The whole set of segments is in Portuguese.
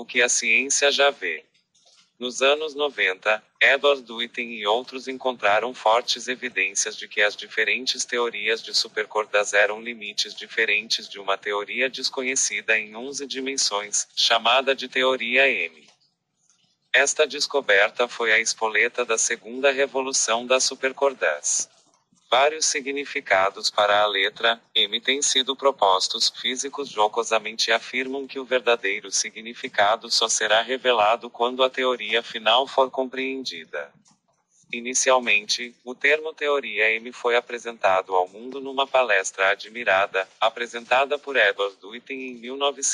O que a ciência já vê. Nos anos 90, Edward Witten e outros encontraram fortes evidências de que as diferentes teorias de supercordas eram limites diferentes de uma teoria desconhecida em 11 dimensões, chamada de teoria M. Esta descoberta foi a espoleta da segunda revolução das supercordas. Vários significados para a letra M têm sido propostos. Físicos jocosamente afirmam que o verdadeiro significado só será revelado quando a teoria final for compreendida. Inicialmente, o termo teoria M foi apresentado ao mundo numa palestra admirada, apresentada por Edward Witten em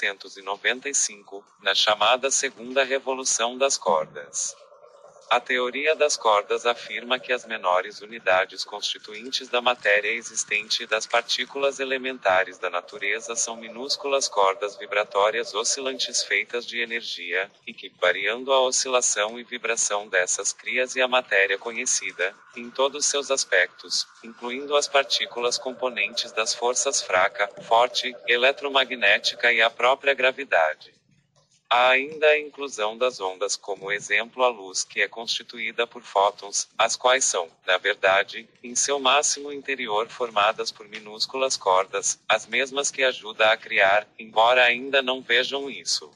1995, na chamada Segunda Revolução das Cordas. A teoria das cordas afirma que as menores unidades constituintes da matéria existente e das partículas elementares da natureza são minúsculas cordas vibratórias oscilantes feitas de energia, e que, variando a oscilação e vibração dessas crias e a matéria conhecida, em todos seus aspectos, incluindo as partículas componentes das forças fraca, forte, eletromagnética e a própria gravidade. Há ainda a inclusão das ondas como exemplo a luz que é constituída por fótons, as quais são, na verdade, em seu máximo interior formadas por minúsculas cordas, as mesmas que ajuda a criar, embora ainda não vejam isso.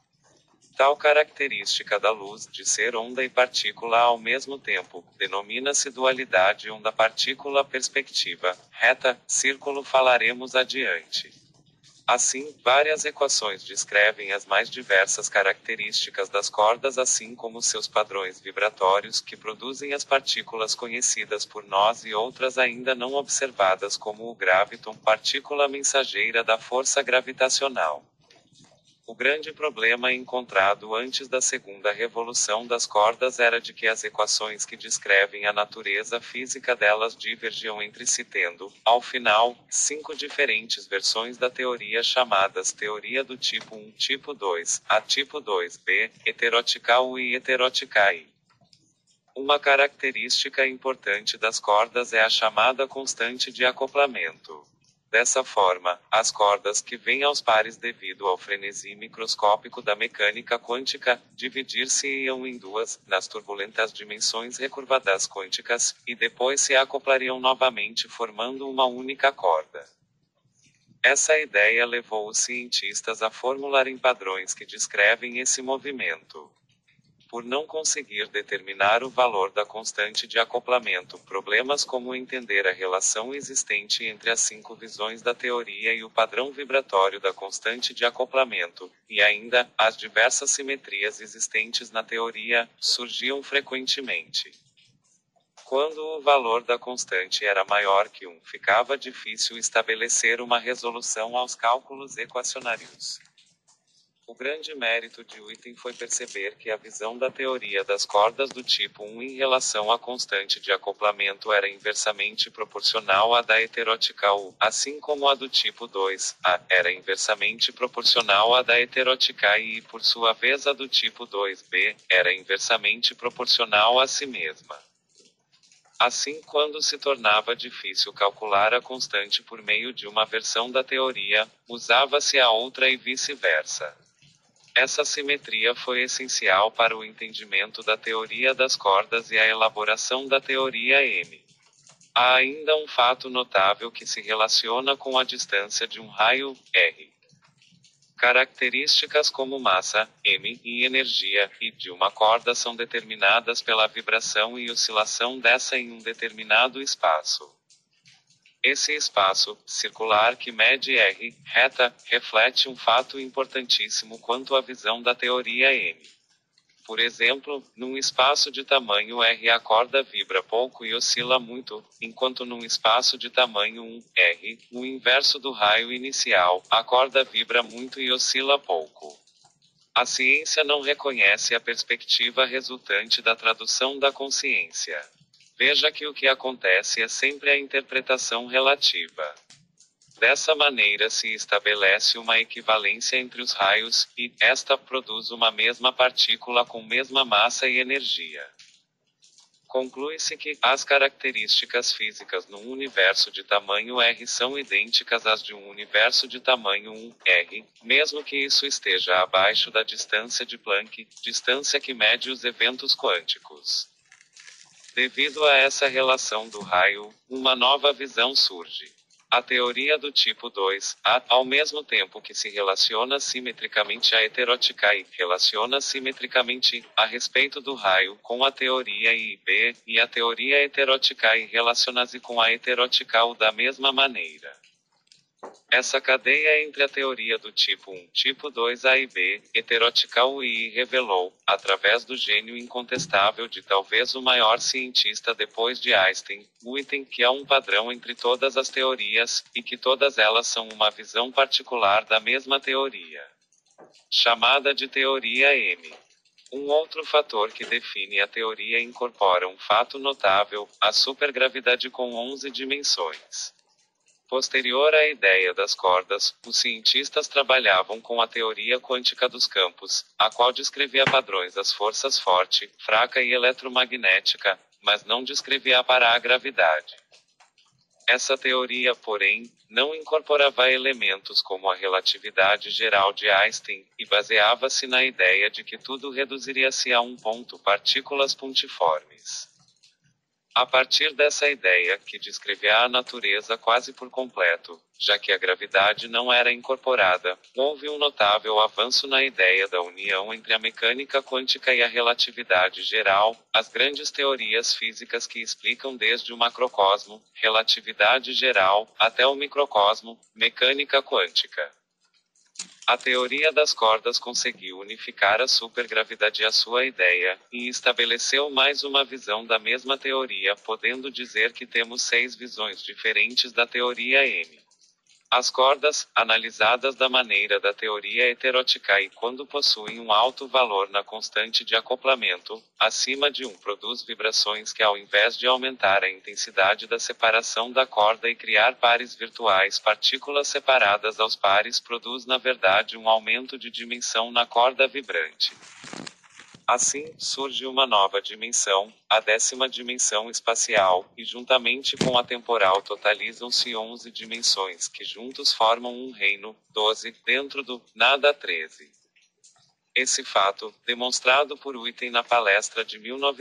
Tal característica da luz, de ser onda e partícula ao mesmo tempo, denomina-se dualidade onda-partícula perspectiva, reta, círculo falaremos adiante. Assim, várias equações descrevem as mais diversas características das cordas assim como seus padrões vibratórios que produzem as partículas conhecidas por nós e outras ainda não observadas como o graviton, partícula mensageira da força gravitacional. O grande problema encontrado antes da segunda revolução das cordas era de que as equações que descrevem a natureza física delas divergiam entre si tendo, ao final, 5 diferentes versões da teoria chamadas teoria do tipo 1, tipo 2, a tipo 2b, heterótica U e heterótica I. Uma característica importante das cordas é a chamada constante de acoplamento. Dessa forma, as cordas que vêm aos pares devido ao frenesi microscópico da mecânica quântica, dividir-se-iam em duas, nas turbulentas dimensões recurvadas quânticas, e depois se acoplariam novamente formando uma única corda. Essa ideia levou os cientistas a formularem padrões que descrevem esse movimento. Por não conseguir determinar o valor da constante de acoplamento, problemas como entender a relação existente entre as 5 visões da teoria e o padrão vibratório da constante de acoplamento, e ainda, as diversas simetrias existentes na teoria, surgiam frequentemente. Quando o valor da constante era maior que 1, ficava difícil estabelecer uma resolução aos cálculos equacionários. O grande mérito de Witten foi perceber que a visão da teoria das cordas do tipo 1 em relação à constante de acoplamento era inversamente proporcional à da heterótica U, assim como a do tipo 2, A, era inversamente proporcional à da heterótica I e por sua vez a do tipo 2b, era inversamente proporcional a si mesma. Assim, quando se tornava difícil calcular a constante por meio de uma versão da teoria, usava-se a outra e vice-versa. Essa simetria foi essencial para o entendimento da teoria das cordas e a elaboração da teoria M. Há ainda um fato notável que se relaciona com a distância de um raio, r. Características como massa, m, e energia, I, de uma corda são determinadas pela vibração e oscilação dessa em um determinado espaço. Esse espaço, circular que mede r, reta, reflete um fato importantíssimo quanto à visão da teoria M. Por exemplo, num espaço de tamanho r a corda vibra pouco e oscila muito, enquanto num espaço de tamanho 1, r, o inverso do raio inicial, a corda vibra muito e oscila pouco. A ciência não reconhece a perspectiva resultante da tradução da consciência. Veja que o que acontece é sempre a interpretação relativa. Dessa maneira se estabelece uma equivalência entre os raios, e esta produz uma mesma partícula com mesma massa e energia. Conclui-se que as características físicas num universo de tamanho R são idênticas às de um universo de tamanho 1r, mesmo que isso esteja abaixo da distância de Planck, distância que mede os eventos quânticos. Devido a essa relação do raio, uma nova visão surge. A teoria do tipo 2, ao mesmo tempo que se relaciona simetricamente a heterótica e relaciona simetricamente a respeito do raio com a teoria IB, e a teoria heterótica e relaciona-se com a heterótica da mesma maneira. Essa cadeia entre a teoria do tipo 1, tipo 2 A e B, heterotical e revelou, através do gênio incontestável de talvez o maior cientista depois de Einstein, Witten, que há um padrão entre todas as teorias, e que todas elas são uma visão particular da mesma teoria, chamada de teoria M. Um outro fator que define a teoria incorpora um fato notável, a supergravidade com 11 dimensões. Posterior à ideia das cordas, os cientistas trabalhavam com a teoria quântica dos campos, a qual descrevia padrões das forças forte, fraca e eletromagnética, mas não descrevia para a gravidade. Essa teoria, porém, não incorporava elementos como a relatividade geral de Einstein, e baseava-se na ideia de que tudo reduziria-se a um ponto, partículas pontiformes. A partir dessa ideia, que descrevia a natureza quase por completo, já que a gravidade não era incorporada, houve um notável avanço na ideia da união entre a mecânica quântica e a relatividade geral, as grandes teorias físicas que explicam desde o macrocosmo, relatividade geral, até o microcosmo, mecânica quântica. A teoria das cordas conseguiu unificar a supergravidade à sua ideia, e estabeleceu mais uma visão da mesma teoria, podendo dizer que temos 6 visões diferentes da teoria M. As cordas, analisadas da maneira da teoria heterótica e quando possuem um alto valor na constante de acoplamento, acima de 1, produz vibrações que ao invés de aumentar a intensidade da separação da corda e criar pares virtuais, partículas separadas aos pares, produz na verdade um aumento de dimensão na corda vibrante. Assim, surge uma nova dimensão, a 10ª dimensão espacial, e juntamente com a temporal totalizam-se 11 dimensões que juntos formam um reino, 12, dentro do nada 13. Esse fato, demonstrado por Witten na palestra de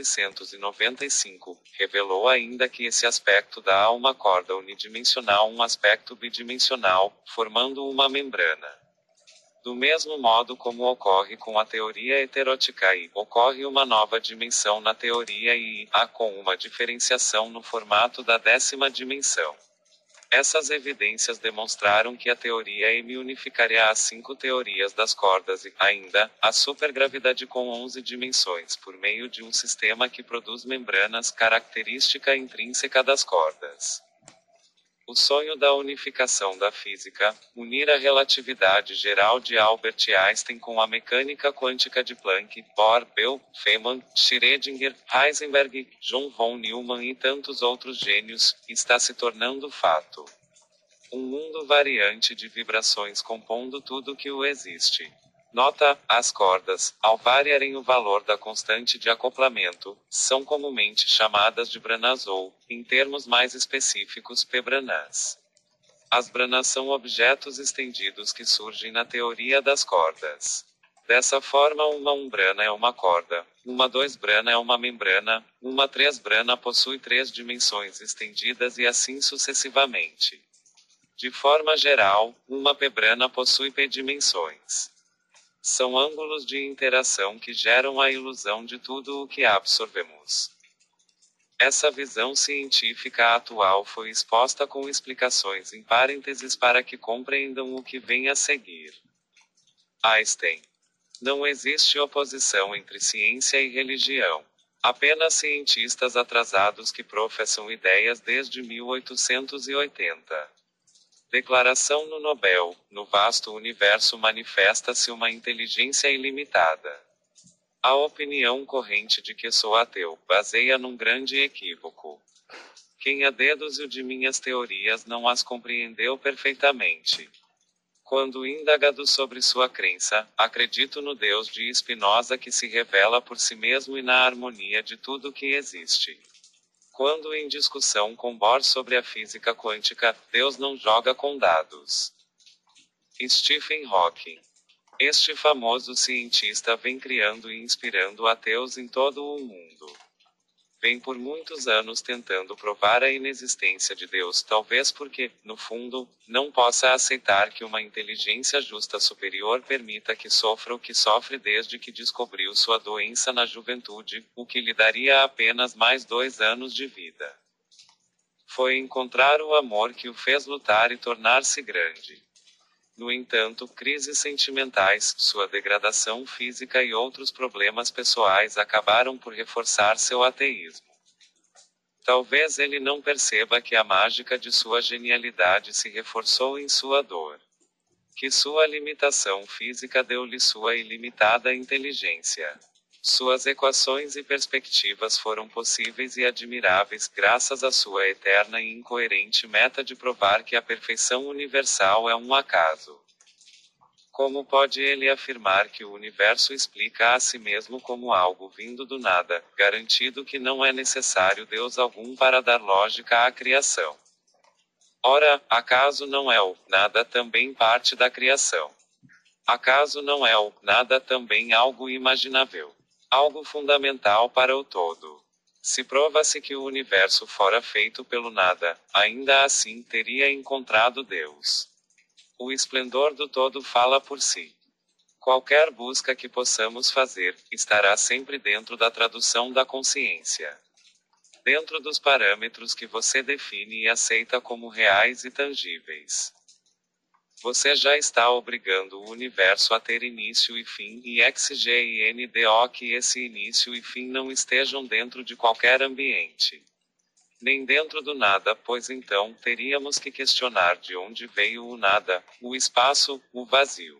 1995, revelou ainda que esse aspecto dá a uma corda unidimensional um aspecto bidimensional, formando uma membrana. Do mesmo modo como ocorre com a teoria heterótica e ocorre uma nova dimensão na teoria I, com uma diferenciação no formato da 10ª dimensão. Essas evidências demonstraram que a teoria M unificaria as 5 teorias das cordas e, ainda, a supergravidade com 11 dimensões por meio de um sistema que produz membranas, característica intrínseca das cordas. O sonho da unificação da física, unir a relatividade geral de Albert Einstein com a mecânica quântica de Planck, Bohr, Bell, Feynman, Schrödinger, Heisenberg, John von Neumann e tantos outros gênios, está se tornando fato. Um mundo variante de vibrações compondo tudo que o existe. Nota: as cordas, ao variarem o valor da constante de acoplamento, são comumente chamadas de branas ou, em termos mais específicos, p-branas. As branas são objetos estendidos que surgem na teoria das cordas. Dessa forma, uma 1 brana é uma corda, uma 2 brana é uma membrana, uma 3 brana possui 3 dimensões estendidas e assim sucessivamente. De forma geral, uma p-brana possui p dimensões. São ângulos de interação que geram a ilusão de tudo o que absorvemos. Essa visão científica atual foi exposta com explicações em parênteses para que compreendam o que vem a seguir. Einstein. Não existe oposição entre ciência e religião. Apenas cientistas atrasados que professam ideias desde 1880. Declaração no Nobel: no vasto universo manifesta-se uma inteligência ilimitada. A opinião corrente de que sou ateu baseia num grande equívoco. Quem a deduziu de minhas teorias não as compreendeu perfeitamente. Quando indagado sobre sua crença, acredito no Deus de Spinoza que se revela por si mesmo e na harmonia de tudo que existe. Quando em discussão com Bohr sobre a física quântica, Deus não joga com dados. Stephen Hawking. Este famoso cientista vem criando e inspirando ateus em todo o mundo. Vem por muitos anos tentando provar a inexistência de Deus, talvez porque, no fundo, não possa aceitar que uma inteligência justa superior permita que sofra o que sofre desde que descobriu sua doença na juventude, o que lhe daria apenas mais 2 anos de vida. Foi encontrar o amor que o fez lutar e tornar-se grande. No entanto, crises sentimentais, sua degradação física e outros problemas pessoais acabaram por reforçar seu ateísmo. Talvez ele não perceba que a mágica de sua genialidade se reforçou em sua dor. Que sua limitação física deu-lhe sua ilimitada inteligência. Suas equações e perspectivas foram possíveis e admiráveis graças à sua eterna e incoerente meta de provar que a perfeição universal é um acaso. Como pode ele afirmar que o universo explica a si mesmo como algo vindo do nada, garantido que não é necessário Deus algum para dar lógica à criação? Ora, acaso não é o nada também parte da criação? Acaso não é o nada também algo imaginável? Algo fundamental para o todo. Se prova-se que o universo fora feito pelo nada, ainda assim teria encontrado Deus. O esplendor do todo fala por si. Qualquer busca que possamos fazer, estará sempre dentro da tradução da consciência. Dentro dos parâmetros que você define e aceita como reais e tangíveis. Você já está obrigando o universo a ter início e fim, e XGINDO que esse início e fim não estejam dentro de qualquer ambiente. Nem dentro do nada, pois então teríamos que questionar de onde veio o nada, o espaço, o vazio.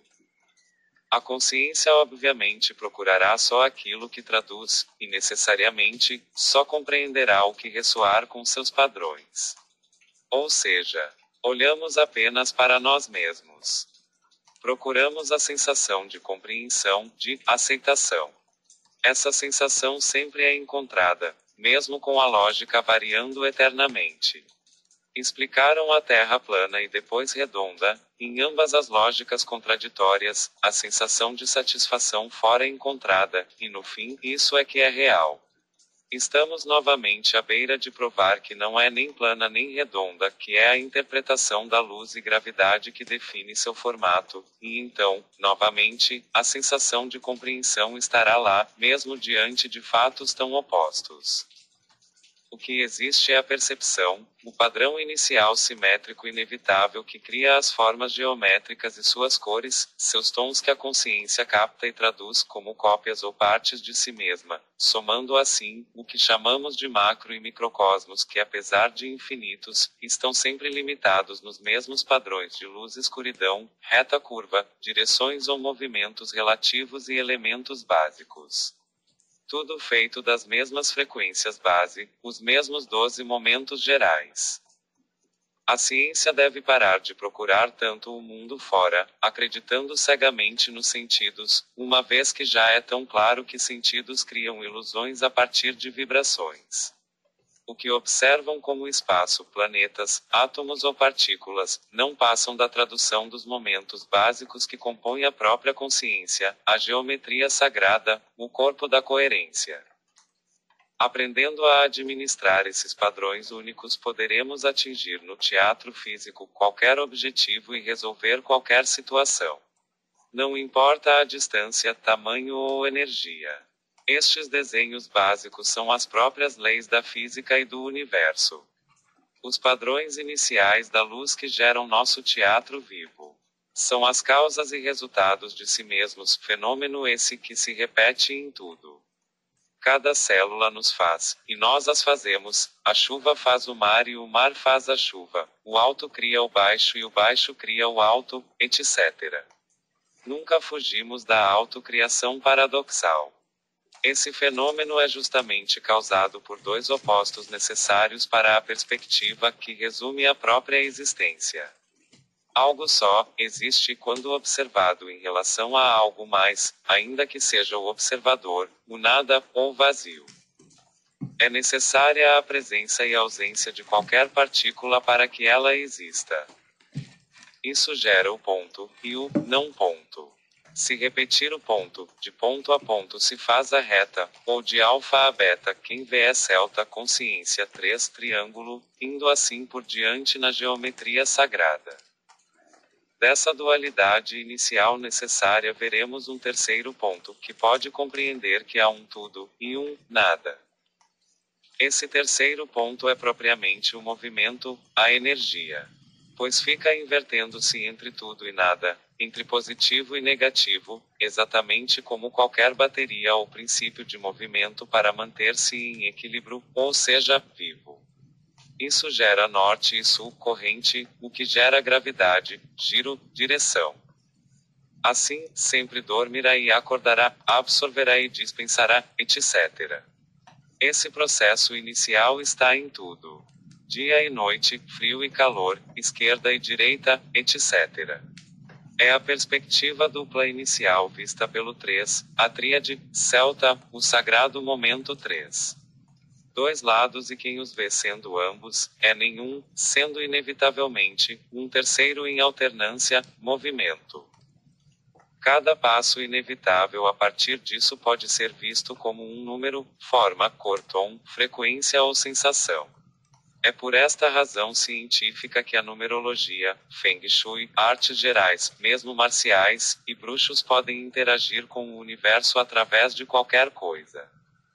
A consciência obviamente procurará só aquilo que traduz, e necessariamente, só compreenderá o que ressoar com seus padrões. Ou seja, olhamos apenas para nós mesmos. Procuramos a sensação de compreensão, de aceitação. Essa sensação sempre é encontrada, mesmo com a lógica variando eternamente. Explicaram a Terra plana e depois redonda, em ambas as lógicas contraditórias, a sensação de satisfação fora encontrada, e no fim, isso é que é real. Estamos novamente à beira de provar que não é nem plana nem redonda, que é a interpretação da luz e gravidade que define seu formato, e então, novamente, a sensação de compreensão estará lá, mesmo diante de fatos tão opostos. O que existe é a percepção, o padrão inicial simétrico inevitável que cria as formas geométricas e suas cores, seus tons que a consciência capta e traduz como cópias ou partes de si mesma, somando assim, o que chamamos de macro e microcosmos que apesar de infinitos, estão sempre limitados nos mesmos padrões de luz e escuridão, reta curva, direções ou movimentos relativos e elementos básicos. Tudo feito das mesmas frequências base, os mesmos 12 momentos gerais. A ciência deve parar de procurar tanto o mundo fora, acreditando cegamente nos sentidos, uma vez que já é tão claro que sentidos criam ilusões a partir de vibrações. O que observam como espaço, planetas, átomos ou partículas, não passam da tradução dos momentos básicos que compõem a própria consciência, a geometria sagrada, o corpo da coerência. Aprendendo a administrar esses padrões únicos, poderemos atingir no teatro físico qualquer objetivo e resolver qualquer situação. Não importa a distância, tamanho ou energia. Estes desenhos básicos são as próprias leis da física e do universo. Os padrões iniciais da luz que geram nosso teatro vivo. São as causas e resultados de si mesmos, fenômeno esse que se repete em tudo. Cada célula nos faz, e nós as fazemos, a chuva faz o mar e o mar faz a chuva, o alto cria o baixo e o baixo cria o alto, etc. Nunca fugimos da autocriação paradoxal. Esse fenômeno é justamente causado por dois opostos necessários para a perspectiva que resume a própria existência. Algo só existe quando observado em relação a algo mais, ainda que seja o observador, o nada, ou vazio. É necessária a presença e ausência de qualquer partícula para que ela exista. Isso gera o ponto, e o não ponto. Se repetir o ponto, de ponto a ponto se faz a reta, ou de alfa a beta, quem vê é celta consciência 3 triângulo, indo assim por diante na geometria sagrada. Dessa dualidade inicial necessária veremos um terceiro ponto, que pode compreender que há um tudo, e um nada. Esse terceiro ponto é propriamente o movimento, a energia. Pois fica invertendo-se entre tudo e nada, entre positivo e negativo, exatamente como qualquer bateria ou princípio de movimento para manter-se em equilíbrio, ou seja, vivo. Isso gera norte e sul corrente, o que gera gravidade, giro, direção. Assim, sempre dormirá e acordará, absorverá e dispensará, etc. Esse processo inicial está em tudo. Dia e noite, frio e calor, esquerda e direita, etc. É a perspectiva dupla inicial vista pelo 3, a tríade, celta, o sagrado momento 3. Dois lados e quem os vê sendo ambos, é nenhum, sendo inevitavelmente, um terceiro em alternância, movimento. Cada passo inevitável a partir disso pode ser visto como um número, forma, cor, tom, frequência ou sensação. É por esta razão científica que a numerologia, Feng Shui, artes gerais, mesmo marciais, e bruxos podem interagir com o universo através de qualquer coisa.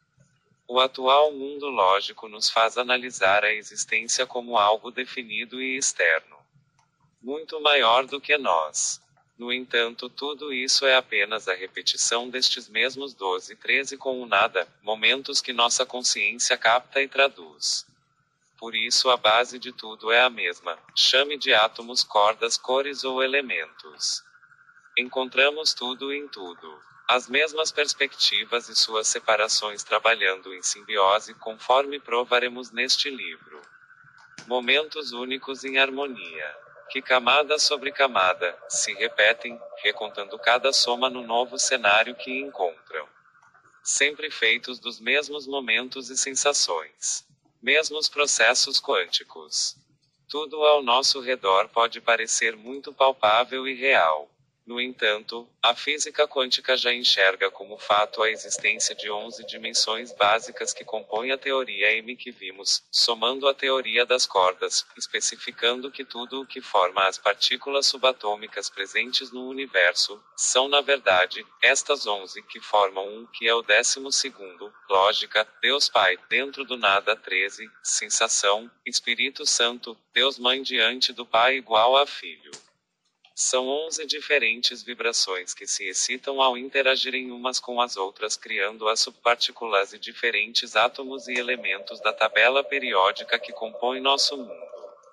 O atual mundo lógico nos faz analisar a existência como algo definido e externo. Muito maior do que nós. No entanto, tudo isso é apenas a repetição destes mesmos 12 e 13 com o nada, momentos que nossa consciência capta e traduz. Por isso a base de tudo é a mesma, chame de átomos, cordas, cores ou elementos. Encontramos tudo em tudo. As mesmas perspectivas e suas separações trabalhando em simbiose conforme provaremos neste livro. Momentos únicos em harmonia, que camada sobre camada, se repetem, recontando cada soma no novo cenário que encontram. Sempre feitos dos mesmos momentos e sensações. Mesmos processos quânticos. Tudo ao nosso redor pode parecer muito palpável e real. No entanto, a física quântica já enxerga como fato a existência de 11 dimensões básicas que compõem a teoria M que vimos, somando a teoria das cordas, especificando que tudo o que forma as partículas subatômicas presentes no universo, são na verdade, estas 11 que formam um que é o 12º, lógica, Deus Pai, dentro do nada 13, sensação, Espírito Santo, Deus Mãe diante do Pai igual a Filho. São 11 diferentes vibrações que se excitam ao interagirem umas com as outras criando as subpartículas e diferentes átomos e elementos da tabela periódica que compõe nosso mundo.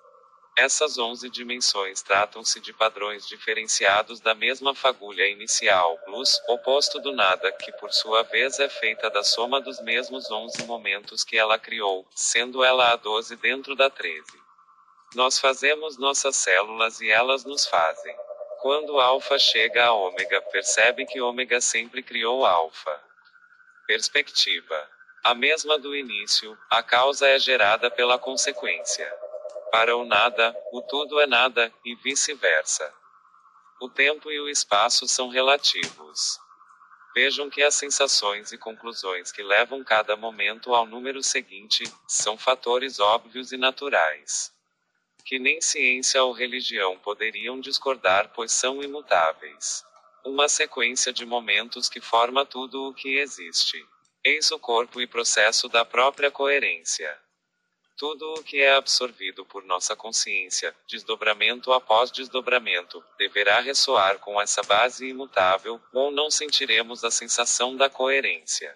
Essas 11 dimensões tratam-se de padrões diferenciados da mesma fagulha inicial, luz, oposto do nada, que por sua vez é feita da soma dos mesmos 11 momentos que ela criou, sendo ela a 12 dentro da 13. Nós fazemos nossas células e elas nos fazem. Quando alfa chega a ômega, percebe que ômega sempre criou alfa. Perspectiva. A mesma do início, a causa é gerada pela consequência. Para o nada, o tudo é nada, e vice-versa. O tempo e o espaço são relativos. Vejam que as sensações e conclusões que levam cada momento ao número seguinte, são fatores óbvios e naturais. Que nem ciência ou religião poderiam discordar pois são imutáveis. Uma sequência de momentos que forma tudo o que existe. Eis o corpo e processo da própria coerência. Tudo o que é absorvido por nossa consciência, desdobramento após desdobramento, deverá ressoar com essa base imutável, ou não sentiremos a sensação da coerência.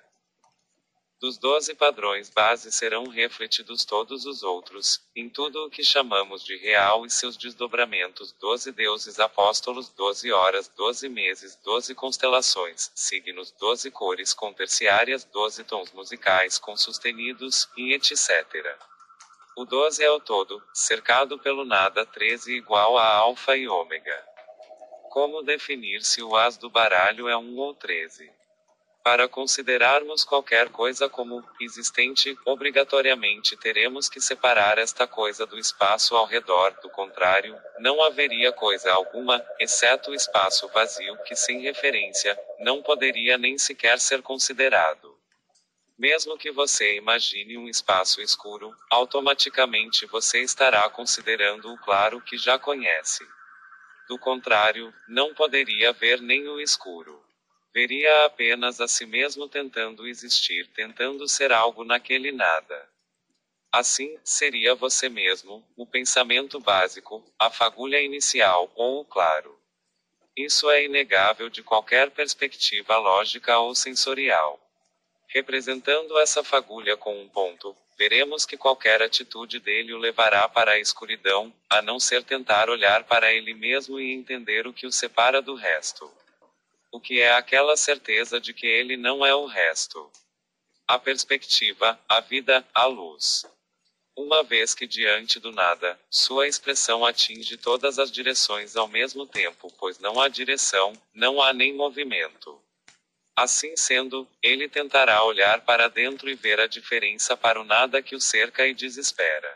Dos 12 padrões base serão refletidos todos os outros, em tudo o que chamamos de real e seus desdobramentos 12 deuses apóstolos 12 horas 12 meses 12 constelações, signos 12 cores com terciárias 12 tons musicais com sustenidos, e etc. O 12 é o todo, cercado pelo nada. 13 igual a alfa e ômega. Como definir se o as do baralho é 1 ou 13? Para considerarmos qualquer coisa como existente, obrigatoriamente teremos que separar esta coisa do espaço ao redor, do contrário, não haveria coisa alguma, exceto o espaço vazio, que sem referência, não poderia nem sequer ser considerado. Mesmo que você imagine um espaço escuro, automaticamente você estará considerando o claro que já conhece. Do contrário, não poderia ver nem o escuro. Veria apenas a si mesmo tentando existir, tentando ser algo naquele nada. Assim, seria você mesmo, o pensamento básico, a fagulha inicial, ou o claro. Isso é inegável de qualquer perspectiva lógica ou sensorial. Representando essa fagulha com um ponto, veremos que qualquer atitude dele o levará para a escuridão, a não ser tentar olhar para ele mesmo e entender o que o separa do resto. O que é aquela certeza de que ele não é o resto? A perspectiva, a vida, a luz. Uma vez que diante do nada, sua expressão atinge todas as direções ao mesmo tempo, pois não há direção, não há nem movimento. Assim sendo, ele tentará olhar para dentro e ver a diferença para o nada que o cerca e desespera.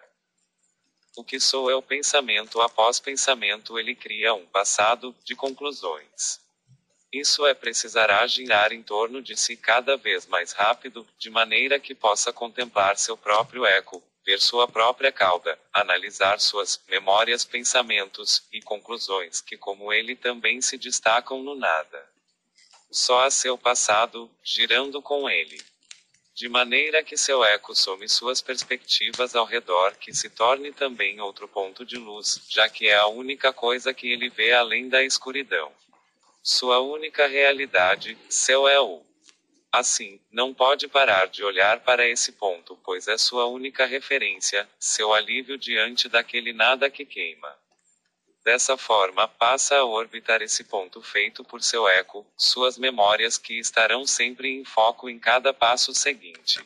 O que sou é o pensamento após pensamento, ele cria um passado de conclusões. Isso precisará girar em torno de si cada vez mais rápido, de maneira que possa contemplar seu próprio eco, ver sua própria cauda, analisar suas memórias, pensamentos e conclusões que, como ele, também se destacam no nada. Só a seu passado, girando com ele. De maneira que seu eco some suas perspectivas ao redor, que se torne também outro ponto de luz, já que é a única coisa que ele vê além da escuridão. Sua única realidade, seu é o. Assim, não pode parar de olhar para esse ponto, pois é sua única referência, seu alívio diante daquele nada que queima. Dessa forma, passa a orbitar esse ponto feito por seu eco, suas memórias que estarão sempre em foco em cada passo seguinte.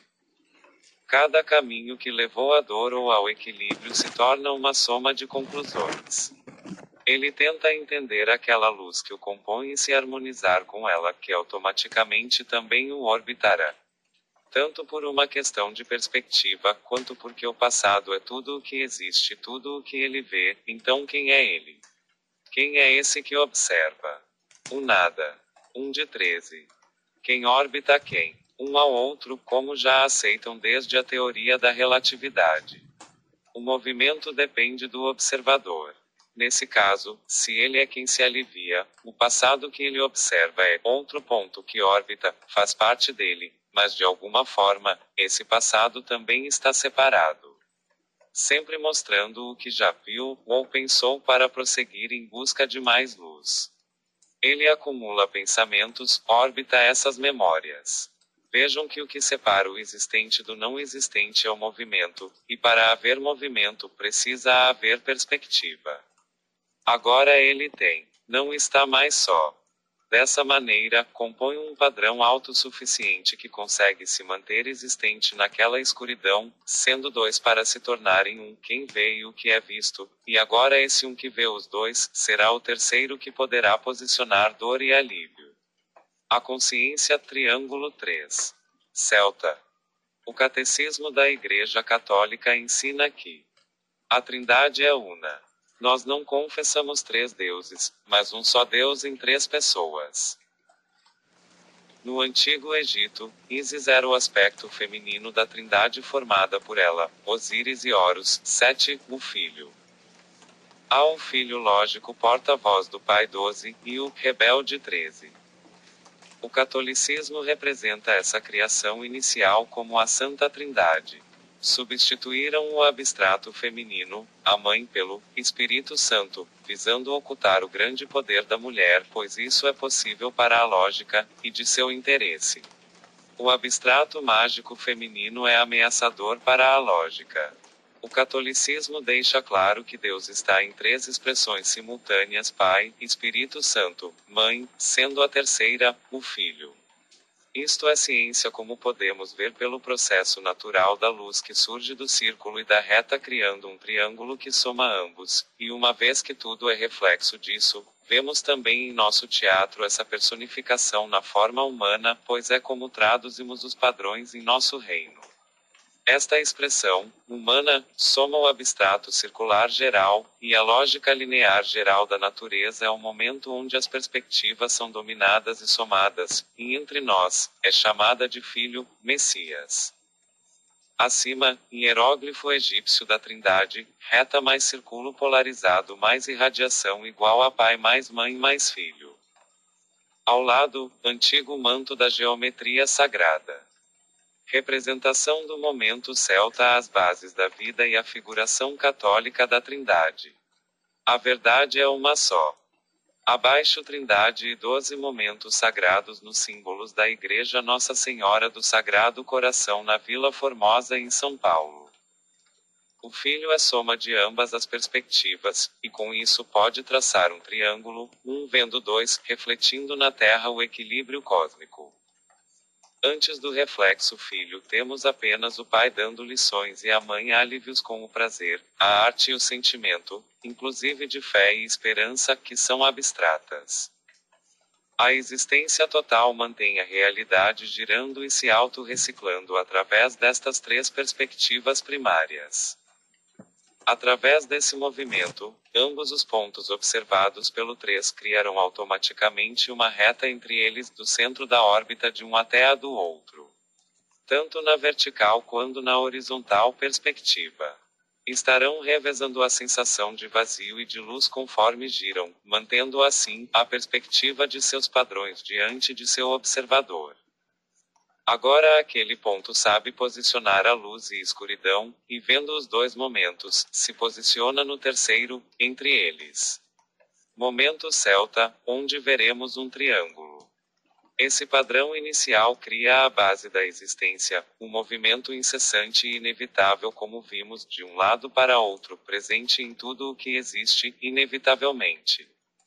Cada caminho que levou à dor ou ao equilíbrio se torna uma soma de conclusões. Ele tenta entender aquela luz que o compõe e se harmonizar com ela, que automaticamente também o orbitará. Tanto por uma questão de perspectiva, quanto porque o passado é tudo o que existe, tudo o que ele vê, então quem é ele? Quem é esse que observa? O nada. 1 de 13. Quem orbita quem? Um ao outro, como já aceitam desde a teoria da relatividade. O movimento depende do observador. Nesse caso, se ele é quem se alivia, o passado que ele observa é outro ponto que orbita, faz parte dele, mas de alguma forma, esse passado também está separado. Sempre mostrando o que já viu, ou pensou para prosseguir em busca de mais luz. Ele acumula pensamentos, orbita essas memórias. Vejam que o que separa o existente do não existente é o movimento, e para haver movimento precisa haver perspectiva. Agora ele tem. Não está mais só. Dessa maneira, compõe um padrão autossuficiente que consegue se manter existente naquela escuridão, sendo dois para se tornarem um, quem vê e o que é visto, e agora esse um que vê os dois, será o terceiro que poderá posicionar dor e alívio. A consciência triângulo 3. Celta. O Catecismo da Igreja Católica ensina que a Trindade é una. Nós não confessamos 3 deuses, mas um só Deus em 3 pessoas. No Antigo Egito, Ísis era o aspecto feminino da Trindade formada por ela, Osíris e Horus, 7, o filho. Há um filho lógico porta-voz do pai 12, e o rebelde 13. O catolicismo representa essa criação inicial como a Santa Trindade. Substituíram o abstrato feminino, a mãe, pelo Espírito Santo, visando ocultar o grande poder da mulher, pois isso é possível para a lógica, e de seu interesse. O abstrato mágico feminino é ameaçador para a lógica. O catolicismo deixa claro que Deus está em 3 expressões simultâneas: Pai, Espírito Santo, Mãe, sendo a terceira, o Filho. Isto é ciência, como podemos ver pelo processo natural da luz que surge do círculo e da reta criando um triângulo que soma ambos, e uma vez que tudo é reflexo disso, vemos também em nosso teatro essa personificação na forma humana, pois é como traduzimos os padrões em nosso reino. Esta expressão, humana, soma o abstrato circular geral, e a lógica linear geral da natureza é o momento onde as perspectivas são dominadas e somadas, e entre nós, é chamada de Filho, Messias. Acima, hieróglifo egípcio da Trindade, reta mais círculo polarizado mais irradiação igual a Pai mais Mãe mais Filho. Ao lado, antigo manto da geometria sagrada. Representação do momento celta às bases da vida e a figuração católica da Trindade. A verdade é uma só. Abaixo Trindade e 12 momentos sagrados nos símbolos da Igreja Nossa Senhora do Sagrado Coração na Vila Formosa em São Paulo. O Filho é soma de ambas as perspectivas, e com isso pode traçar um triângulo, um vendo dois, refletindo na Terra o equilíbrio cósmico. Antes do reflexo filho temos apenas o pai dando lições e a mãe alívios com o prazer, a arte e o sentimento, inclusive de fé e esperança, que são abstratas. A existência total mantém a realidade girando e se auto-reciclando através destas três perspectivas primárias. Através desse movimento, ambos os pontos observados pelo 3 criarão automaticamente uma reta entre eles do centro da órbita de um até a do outro. Tanto na vertical quanto na horizontal perspectiva. Estarão revezando a sensação de vazio e de luz conforme giram, mantendo assim a perspectiva de seus padrões diante de seu observador. Agora aquele ponto sabe posicionar a luz e escuridão, e vendo os dois momentos, se posiciona no terceiro, entre eles. Momento celta, onde veremos um triângulo. Esse padrão inicial cria a base da existência, um movimento incessante e inevitável como vimos de um lado para outro, presente em tudo o que existe, inevitavelmente.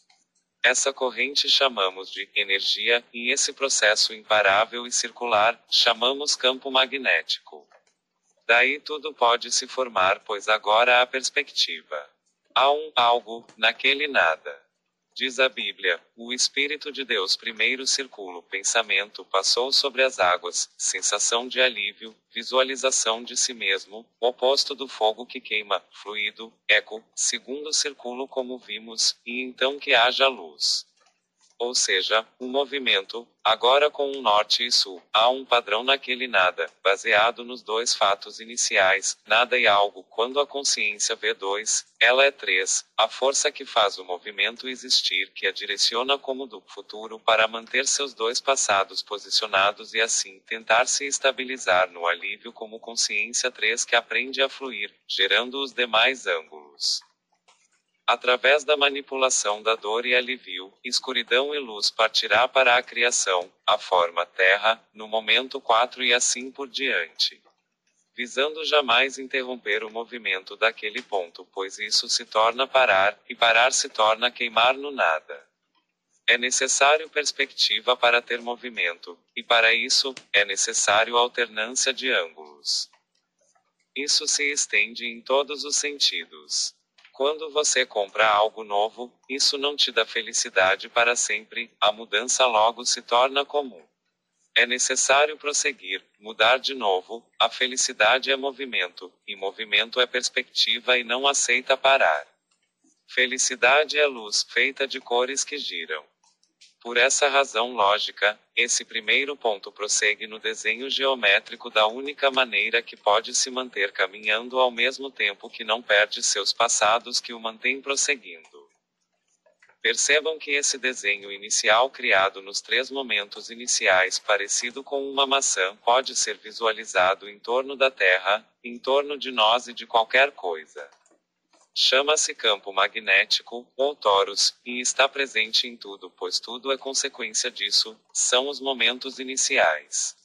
Essa corrente chamamos de energia, e esse processo imparável e circular, chamamos campo magnético. Daí tudo pode se formar, pois agora há perspectiva. Há um algo, naquele nada. Diz a Bíblia, o Espírito de Deus primeiro circula o pensamento passou sobre as águas, sensação de alívio, visualização de si mesmo, oposto do fogo que queima, fluido, eco, segundo circulo como vimos, e então que haja luz. Ou seja, um movimento, agora com um norte e sul, há um padrão naquele nada, baseado nos dois fatos iniciais, nada e algo. Quando a consciência vê dois, ela é três, a força que faz o movimento existir, que a direciona como do futuro para manter seus dois passados posicionados e assim tentar se estabilizar no alívio como consciência três que aprende a fluir, gerando os demais ângulos. Através da manipulação da dor e alívio, escuridão e luz partirá para a criação, a forma terra, no momento 4 e assim por diante. Visando jamais interromper o movimento daquele ponto, pois isso se torna parar, e parar se torna queimar no nada. É necessário perspectiva para ter movimento, e para isso, é necessário alternância de ângulos. Isso se estende em todos os sentidos. Quando você compra algo novo, isso não te dá felicidade para sempre, a mudança logo se torna comum. É necessário prosseguir, mudar de novo, a felicidade é movimento, e movimento é perspectiva e não aceita parar. Felicidade é luz feita de cores que giram. Por essa razão lógica, esse primeiro ponto prossegue no desenho geométrico da única maneira que pode se manter caminhando ao mesmo tempo que não perde seus passados que o mantém prosseguindo. Percebam que esse desenho inicial criado nos três momentos iniciais parecido com uma maçã pode ser visualizado em torno da Terra, em torno de nós e de qualquer coisa. Chama-se campo magnético, ou torus, e está presente em tudo, pois tudo é consequência disso, são os momentos iniciais.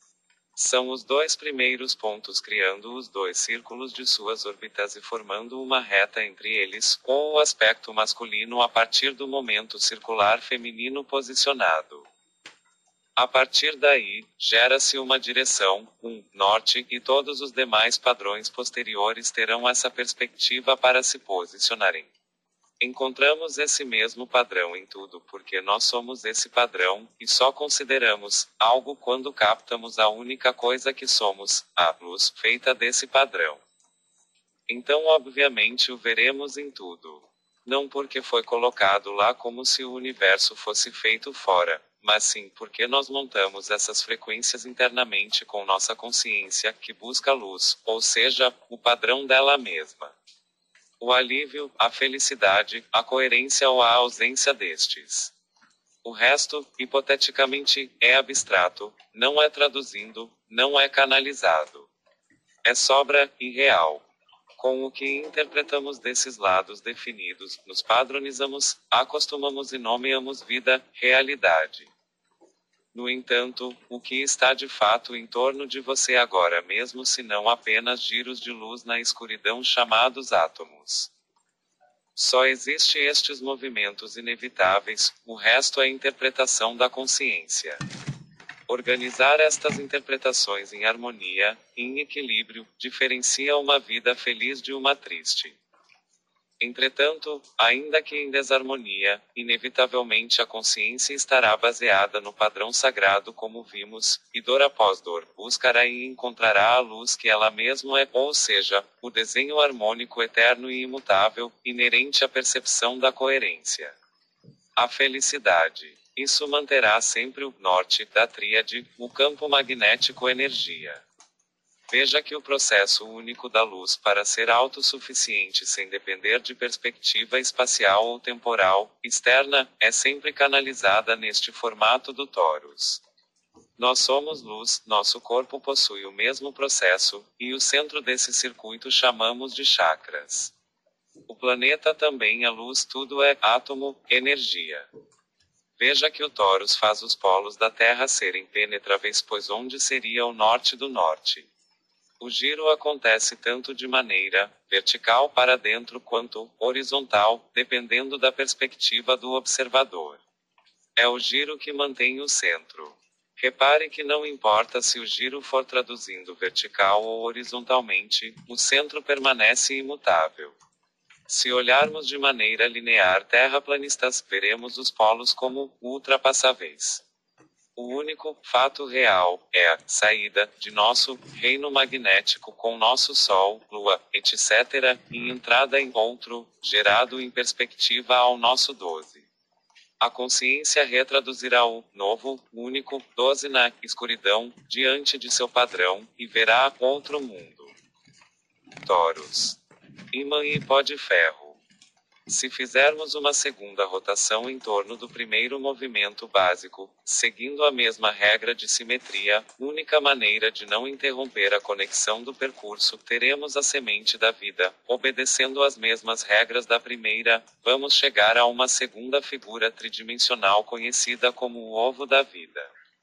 São os dois primeiros pontos criando os dois círculos de suas órbitas e formando uma reta entre eles, ou o aspecto masculino a partir do momento circular feminino posicionado. A partir daí, gera-se uma direção, um norte, e todos os demais padrões posteriores terão essa perspectiva para se posicionarem. Encontramos esse mesmo padrão em tudo porque nós somos esse padrão, e só consideramos algo quando captamos a única coisa que somos, a luz feita desse padrão. Então, obviamente, o veremos em tudo. Não porque foi colocado lá como se o universo fosse feito fora, mas sim porque nós montamos essas frequências internamente com nossa consciência que busca a luz, ou seja, o padrão dela mesma. O alívio, a felicidade, a coerência ou a ausência destes. O resto, hipoteticamente, é abstrato, não é traduzindo, não é canalizado. É sobra, irreal. Com o que interpretamos desses lados definidos, nos padronizamos, acostumamos e nomeamos vida, realidade. No entanto, o que está de fato em torno de você agora mesmo se não apenas giros de luz na escuridão chamados átomos? Só existe estes movimentos inevitáveis, o resto é interpretação da consciência. Organizar estas interpretações em harmonia, em equilíbrio, diferencia uma vida feliz de uma triste. Entretanto, ainda que em desarmonia, inevitavelmente a consciência estará baseada no padrão sagrado como vimos, e dor após dor, buscará e encontrará a luz que ela mesma é, ou seja, o desenho harmônico eterno e imutável, inerente à percepção da coerência. A felicidade. Isso manterá sempre o norte da tríade, o campo magnético energia. Veja que o processo único da luz para ser autossuficiente sem depender de perspectiva espacial ou temporal, externa, é sempre canalizada neste formato do torus. Nós somos luz, nosso corpo possui o mesmo processo, e o centro desse circuito chamamos de chakras. O planeta também é luz, tudo é átomo, energia. Veja que o torus faz os polos da Terra serem penetráveis, pois onde seria o norte do norte? O giro acontece tanto de maneira vertical para dentro quanto horizontal, dependendo da perspectiva do observador. É o giro que mantém o centro. Repare que não importa se o giro for traduzindo vertical ou horizontalmente, o centro permanece imutável. Se olharmos de maneira linear terraplanistas, veremos os polos como ultrapassáveis. O único fato real é a saída de nosso reino magnético com nosso Sol, Lua, etc., e entrada em outro, gerado em perspectiva ao nosso 12. A consciência retraduzirá o novo, único, 12 na escuridão, diante de seu padrão, e verá outro mundo. Torus. Ímã e pó de ferro. Se fizermos uma segunda rotação em torno do primeiro movimento básico, seguindo a mesma regra de simetria, única maneira de não interromper a conexão do percurso, teremos a semente da vida, obedecendo às mesmas regras da primeira, vamos chegar a uma segunda figura tridimensional conhecida como o ovo da vida.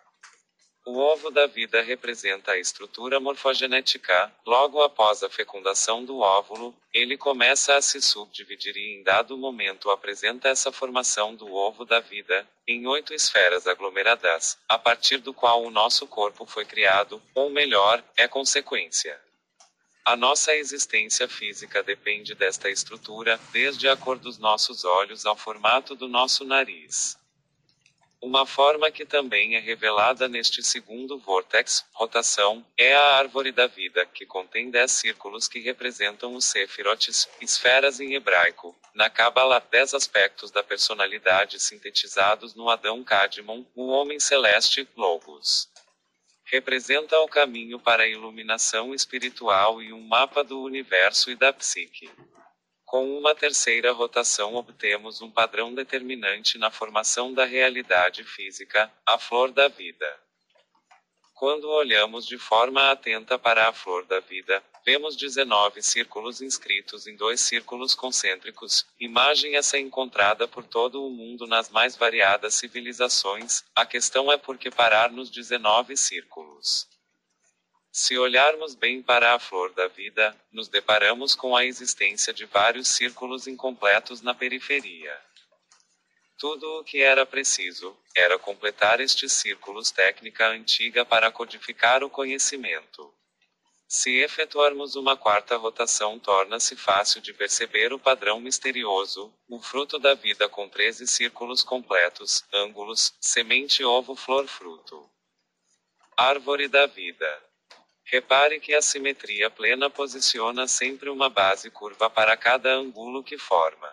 O ovo da vida representa a estrutura morfogenética. Logo após a fecundação do óvulo, ele começa a se subdividir e em dado momento apresenta essa formação do ovo da vida, em 8 esferas aglomeradas, a partir do qual o nosso corpo foi criado, ou melhor, é consequência. A nossa existência física depende desta estrutura, desde a cor dos nossos olhos ao formato do nosso nariz. Uma forma que também é revelada neste segundo vórtex, rotação, é a árvore da vida, que contém 10 círculos que representam os sefirotes, esferas em hebraico. Na Cábala, 10 aspectos da personalidade sintetizados no Adão Kadmon, o homem celeste, Logos. Representa o caminho para a iluminação espiritual e um mapa do universo e da psique. Com uma terceira rotação obtemos um padrão determinante na formação da realidade física, a flor da vida. Quando olhamos de forma atenta para a flor da vida, vemos 19 círculos inscritos em 2 círculos concêntricos, imagem essa encontrada por todo o mundo nas mais variadas civilizações. A questão é por que parar nos 19 círculos. Se olharmos bem para a flor da vida, nos deparamos com a existência de vários círculos incompletos na periferia. Tudo o que era preciso, era completar estes círculos técnica antiga para codificar o conhecimento. Se efetuarmos uma quarta rotação, torna-se fácil de perceber o padrão misterioso, o fruto da vida com 13 círculos completos, ângulos, semente, ovo, flor, fruto. Árvore da vida. Repare que a simetria plena posiciona sempre uma base curva para cada ângulo que forma.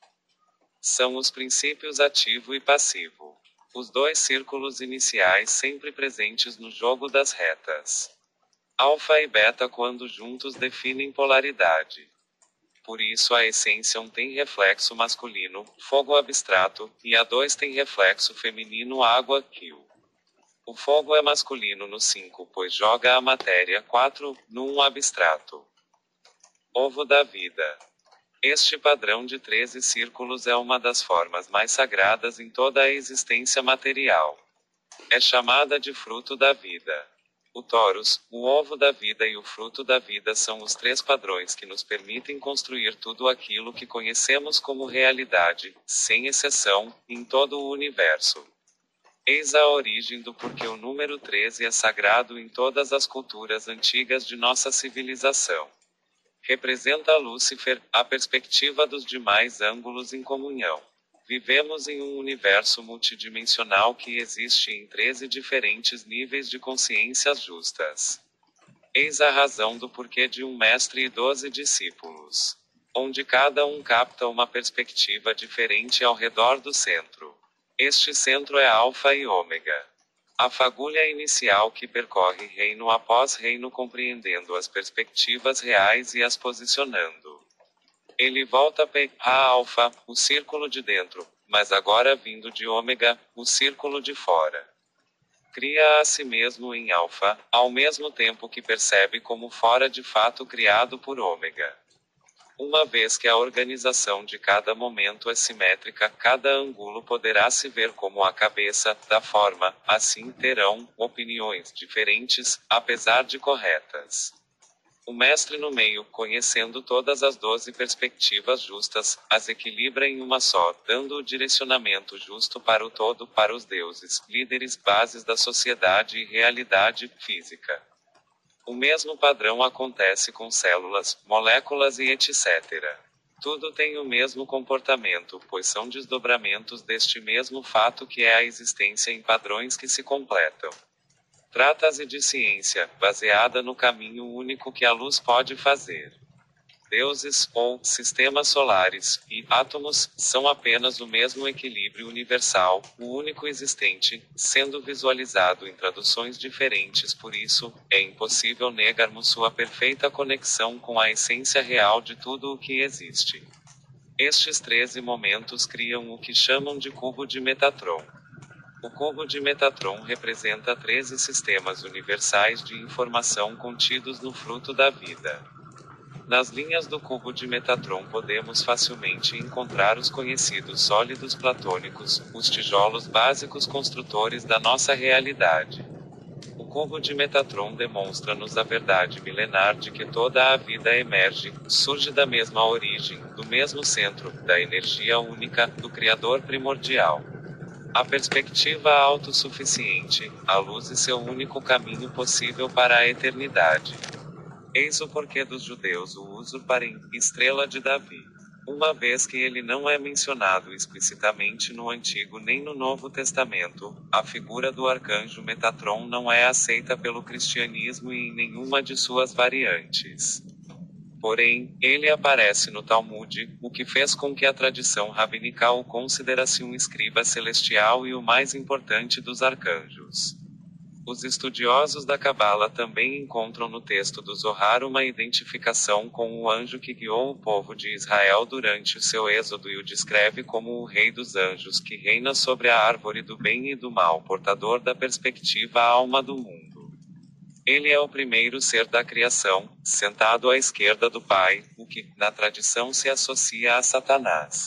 São os princípios ativo e passivo. Os dois círculos iniciais sempre presentes no jogo das retas. Alfa e beta quando juntos definem polaridade. Por isso a essência 1 tem reflexo masculino, fogo abstrato, e a 2 tem reflexo feminino, água, rio. O fogo é masculino no 5, pois joga a matéria 4, no 1 abstrato. Ovo da vida. Este padrão de 13 círculos é uma das formas mais sagradas em toda a existência material. É chamada de fruto da vida. O torus, o ovo da vida e o fruto da vida são os 3 padrões que nos permitem construir tudo aquilo que conhecemos como realidade, sem exceção, em todo o universo. Eis a origem do porquê o número 13 é sagrado em todas as culturas antigas de nossa civilização. Representa Lúcifer, a perspectiva dos demais ângulos em comunhão. Vivemos em um universo multidimensional que existe em 13 diferentes níveis de consciências justas. Eis a razão do porquê de um mestre e 12 discípulos, onde cada um capta uma perspectiva diferente ao redor do centro. Este centro é Alfa e Ômega. A fagulha inicial que percorre reino após reino compreendendo as perspectivas reais e as posicionando. Ele volta a Alfa, o círculo de dentro, mas agora vindo de Ômega, o círculo de fora. Cria a si mesmo em Alfa, ao mesmo tempo que percebe como fora de fato criado por Ômega. Uma vez que a organização de cada momento é simétrica, cada ângulo poderá se ver como a cabeça da forma, assim terão opiniões diferentes, apesar de corretas. O mestre no meio, conhecendo todas as 12 perspectivas justas, as equilibra em uma só, dando o direcionamento justo para o todo, para os deuses, líderes, bases da sociedade e realidade física. O mesmo padrão acontece com células, moléculas e etc. Tudo tem o mesmo comportamento, pois são desdobramentos deste mesmo fato que é a existência em padrões que se completam. Trata-se de ciência, baseada no caminho único que a luz pode fazer. Deuses, ou sistemas solares, e átomos, são apenas o mesmo equilíbrio universal, o único existente, sendo visualizado em traduções diferentes. Por isso, é impossível negarmos sua perfeita conexão com a essência real de tudo o que existe. Estes 13 momentos criam o que chamam de cubo de Metatron. O cubo de Metatron representa 13 sistemas universais de informação contidos no fruto da vida. Nas linhas do cubo de Metatron podemos facilmente encontrar os conhecidos sólidos platônicos, os tijolos básicos construtores da nossa realidade. O cubo de Metatron demonstra-nos a verdade milenar de que toda a vida emerge, surge da mesma origem, do mesmo centro, da energia única, do Criador primordial. A perspectiva autossuficiente, a luz e seu único caminho possível para a eternidade. Eis o porquê dos judeus o usurparem, estrela de Davi. Uma vez que ele não é mencionado explicitamente no Antigo nem no Novo Testamento, a figura do arcanjo Metatron não é aceita pelo cristianismo e em nenhuma de suas variantes. Porém, ele aparece no Talmud, o que fez com que a tradição rabinical o considerasse um escriba celestial e o mais importante dos arcanjos. Os estudiosos da Cabala também encontram no texto do Zohar uma identificação com o anjo que guiou o povo de Israel durante o seu êxodo e o descreve como o rei dos anjos que reina sobre a árvore do bem e do mal, portador da perspectiva alma do mundo. Ele é o primeiro ser da criação, sentado à esquerda do Pai, o que, na tradição, se associa a Satanás.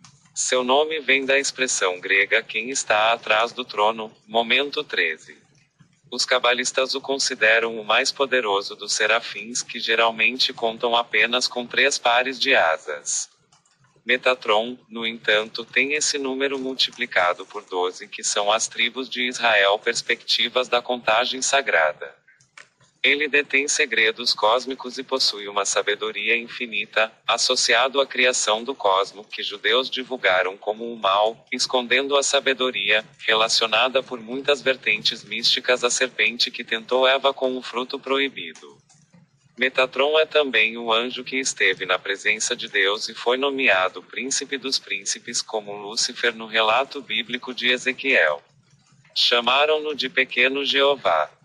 Seu nome vem da expressão grega quem está atrás do trono, momento 13. Os cabalistas o consideram o mais poderoso dos serafins que geralmente contam apenas com 3 pares de asas. Metatron, no entanto, tem esse número multiplicado por 12, que são as tribos de Israel perspectivas da contagem sagrada. Ele detém segredos cósmicos e possui uma sabedoria infinita, associado à criação do cosmo, que judeus divulgaram como um mal, escondendo a sabedoria, relacionada por muitas vertentes místicas à serpente que tentou Eva com o fruto proibido. Metatron é também o anjo que esteve na presença de Deus e foi nomeado príncipe dos príncipes como Lúcifer no relato bíblico de Ezequiel. Chamaram-no de pequeno Jeová.